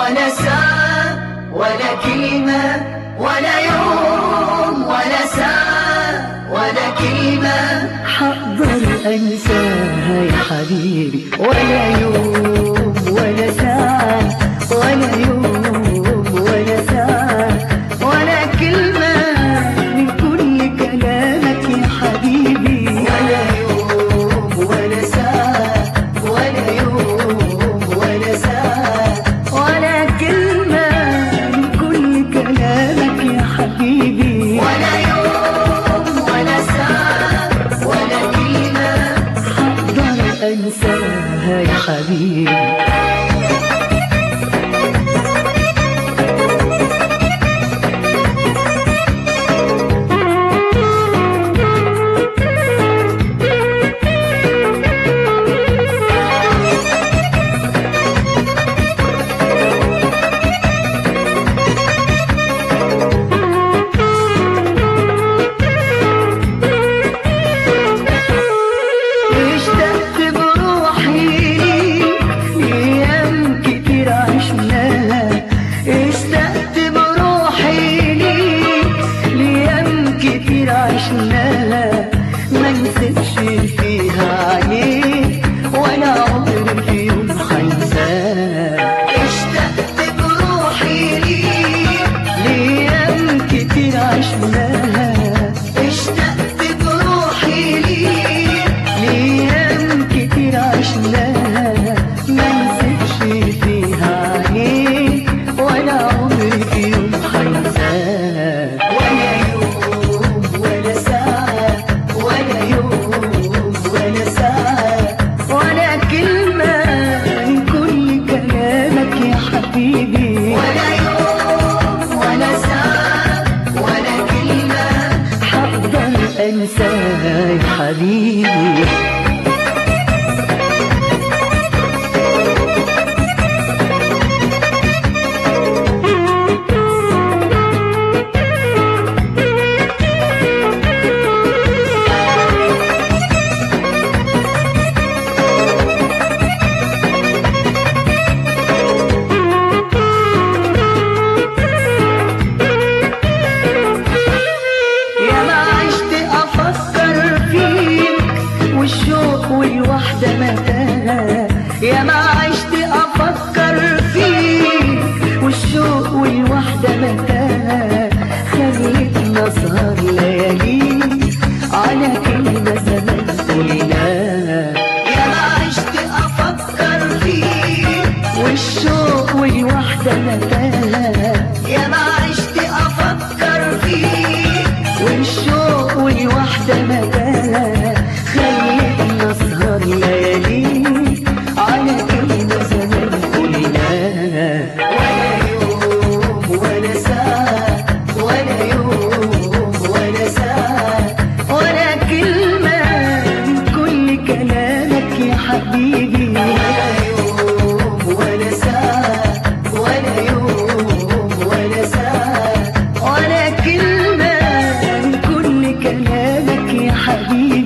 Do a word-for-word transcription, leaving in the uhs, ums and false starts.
ولا ساعة ولا كلمة ولا يوم ولا ساعة ولا كلمة حقدر انساها يا حبيبي، ولا يوم ولا ساعة ولا يوم ولا ساعة ولا كلمة من كل كلامك يا حبيبي. ولا يوم ولا ساعة ولا يوم ولا ساعة ولا كلمة من كل كلامك يا حبيبي. ولا يوم ولا ساعة ولا كلمة حقدر انساها يا حبيبي. ما نسيتش فيها عليك ولا عمري في يوم حنساها. اشتقت بروحي ليك لأيام كتير عشناها. اشتقت بروحي ليك لأيام كتير عشناها. ما نسيتش فيها عليك ولا عمري في يوم حنساها. ولا يوم ولا ساعة ولا يوم ولا ساعة ولا كلمة من كل كلامك يا حبيبي. ولا يوم ولا ساعة ولا كلمة حقدر انساها يا حبيبي. والوحدة متاهة يا ما عشت أفكر فيك، والشوق والوحدة متاهة خلتنا أسهر ليالي على كلمة زمان قلناها. يا ما عشت أفكر فيك والشوق والوحدة متاهة يا ما عشت أفكر فيك والشوق والوحدة متاهة خلتنا أسهر ليالي على كلمة زمان قلناها. ولا يوم ولا ساعة ولا يوم ولا ساعة ولا كلمة من كل كلامك يا حبيبي. ولا يوم ولا ساعة ولا يوم ولا ساعة ولا كلمة من كل كلامك يا حبيبي.